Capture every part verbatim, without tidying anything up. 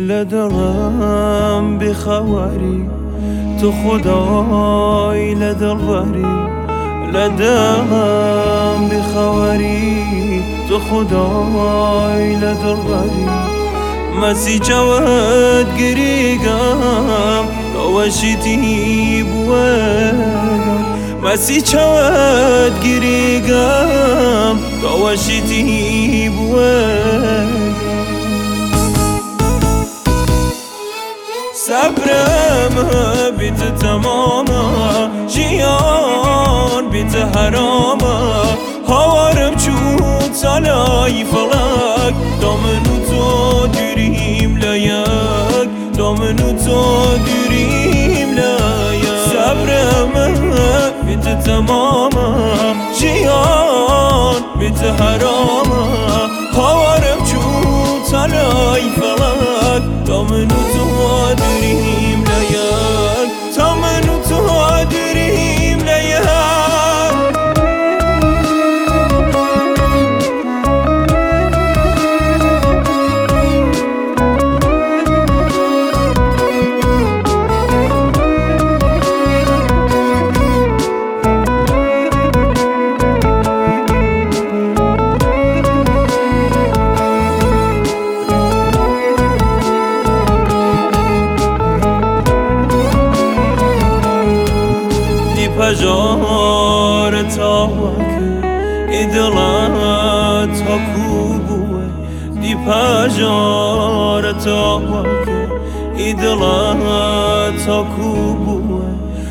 لدلم بخوری تو خدای لدلبری، لدلم بخوری تو خدای لدلبری. مسی جواد گریگم وشتی بوام، مسی جواد گریگم وشتی بوام. صبرم بیت تماما جیان بیت حراما، هوارم چون سالای فلک دامنو تو دوریم لیک، دامنو تو دوریم لیک. صبرم بیت تماما جیان بیت حراما، هوارم چون سالای فلک دامنو تو دوریم لیک، دامنو تو دوریم لیک. پجار تاوک ایدلات حکوبوه، دی پجار تاوک ایدلات حکوبوه.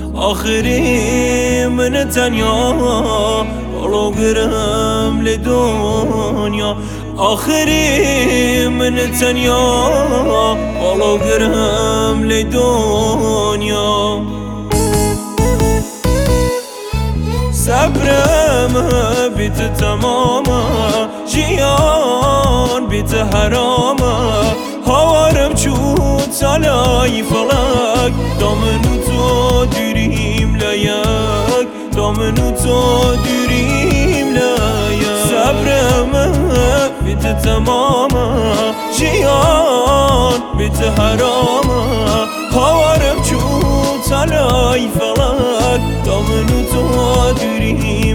آخری من تنیا ولو گرم لدنیا، آخری من تنیا ولو گرم لدنیا. صبرم بیت تماما جیان بیت حراما، هوارم چون سالای فلک دامنو تو دوریم لیک، دامنو تو دوریم لیک. صبرم بیت تماما جیان بیت حراما، هوارم چون سالای فلک دامنو تو دوریم